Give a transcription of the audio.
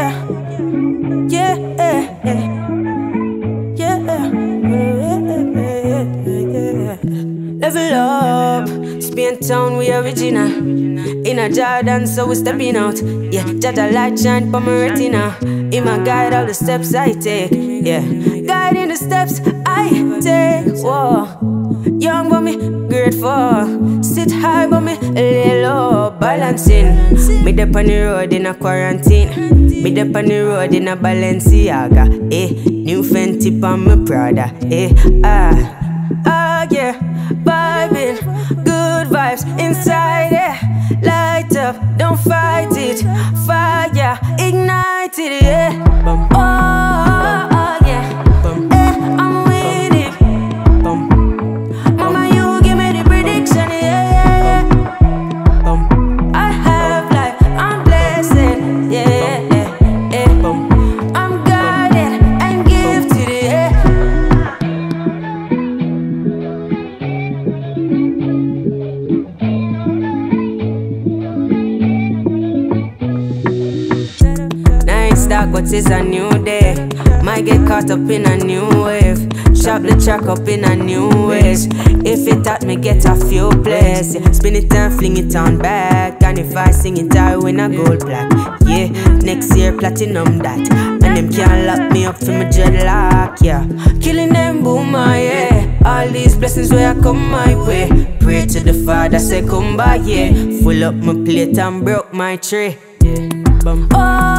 yeah, level up, Spain town, we original. In a Jordan, so we stepping out. Yeah, Jaja light shine for my retina. In my guide, all the steps I take. Yeah, guiding the steps I take. Whoa, young but me grateful. Sit high but me lay low. Balancing. Me dep on the road in a quarantine. Me dep on the road in a Balenciaga. New Fenty on my Prada. Yeah, vibing, good vibes inside it. Light up, don't fight it. Fire, ignite it, yeah. Oh, yeah. I'm with it. Mama, you give me the prediction, yeah. I have life, I'm blessed, yeah. I'm guided and gifted, yeah. Dark, but it's a new day. Might get caught up in a new wave. Chop the track up in a new ways. If it at me, get a few plays. Yeah. Spin it and fling it on back. And if I sing it, I win a gold plaque. Yeah, next year platinum that. And them can't lock me up for my dreadlock. Yeah, killing them boomer, yeah. All these blessings where I come my way. Pray to the Father, say come by, yeah. Full up my plate and broke my tray. Yeah. Oh.